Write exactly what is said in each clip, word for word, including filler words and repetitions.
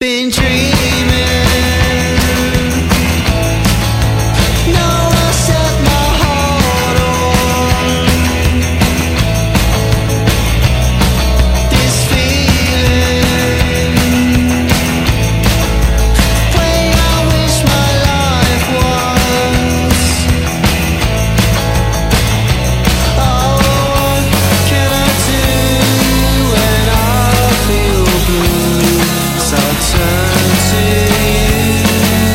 been dreaming. Now I set my heart on this feeling, way I wish my life was. Oh, what can I do when I feel blue? So I turn to you.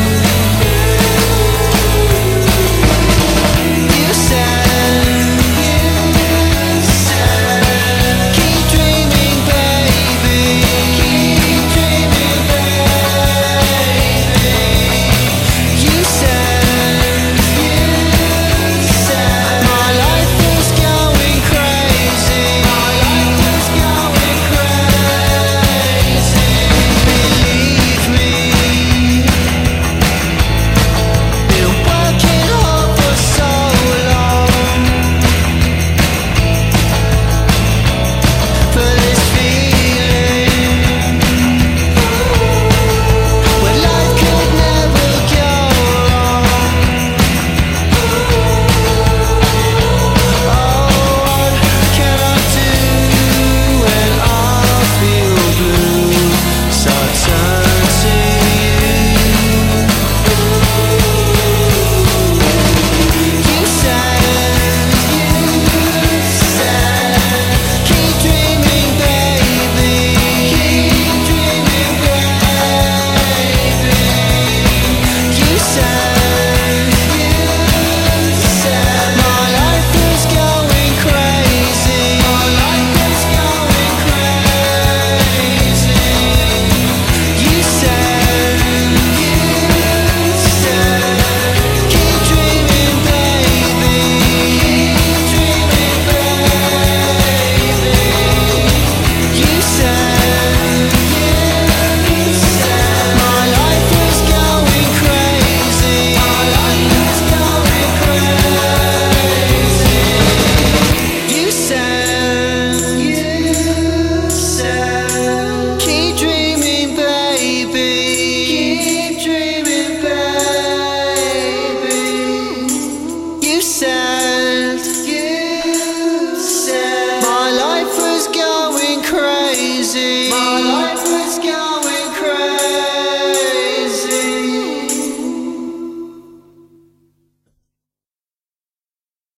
You said, you said, keep dreaming, baby. Keep dreaming, baby. You said, you said, my life was going crazy. My life was going crazy. Believe me, been working hard for so long for this feeling where life could never go wrong. Oh, what can I do when I feel blue? So I turn to you. You said, you said, keep dreaming, baby. Keep dreaming, baby. You said, you said, my life was going crazy. My life was going crazy. You said, you said, keep dreaming, baby. Keep dreaming, baby. You said, you said, my life was going crazy. My life was going crazy. You said, you said, keep dreaming, baby. Keep dreaming, baby. You said, you said, my life was going crazy.